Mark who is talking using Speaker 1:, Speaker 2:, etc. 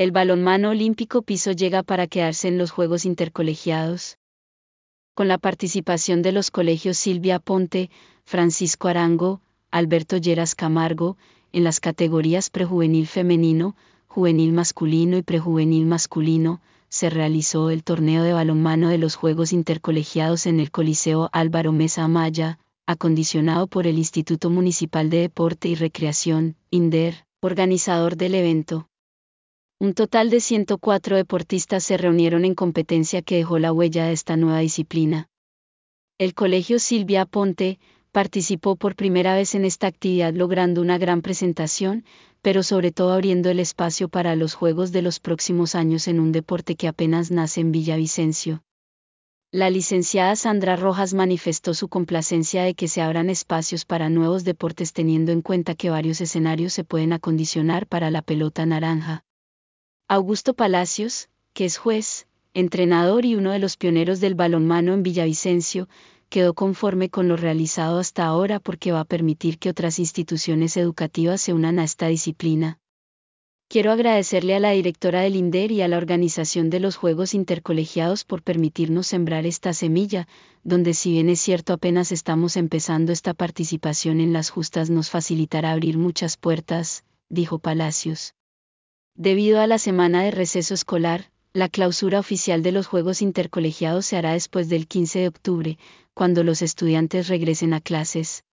Speaker 1: El balonmano olímpico piso llega para quedarse en los Juegos Intercolegiados. Con la participación de los colegios Silvia Aponte, Francisco Arango, Alberto Lleras Camargo, en las categorías prejuvenil femenino, juvenil masculino y prejuvenil masculino, se realizó el torneo de balonmano de los Juegos Intercolegiados en el Coliseo Álvaro Mesa Amaya, acondicionado por el Instituto Municipal de Deporte y Recreación, INDER, organizador del evento. Un total de 104 deportistas se reunieron en competencia que dejó la huella de esta nueva disciplina. El Colegio Silvia Aponte participó por primera vez en esta actividad logrando una gran presentación, pero sobre todo abriendo el espacio para los Juegos de los próximos años en un deporte que apenas nace en Villavicencio. La licenciada Sandra Rojas manifestó su complacencia de que se abran espacios para nuevos deportes teniendo en cuenta que varios escenarios se pueden acondicionar para la pelota naranja. Augusto Palacios, que es juez, entrenador y uno de los pioneros del balonmano en Villavicencio, quedó conforme con lo realizado hasta ahora porque va a permitir que otras instituciones educativas se unan a esta disciplina. Quiero agradecerle a la directora del INDER y a la organización de los Juegos Intercolegiados por permitirnos sembrar esta semilla, donde si bien es cierto apenas estamos empezando esta participación en las justas nos facilitará abrir muchas puertas, dijo Palacios. Debido a la semana de receso escolar, la clausura oficial de los Juegos Intercolegiados se hará después del 15 de octubre, cuando los estudiantes regresen a clases.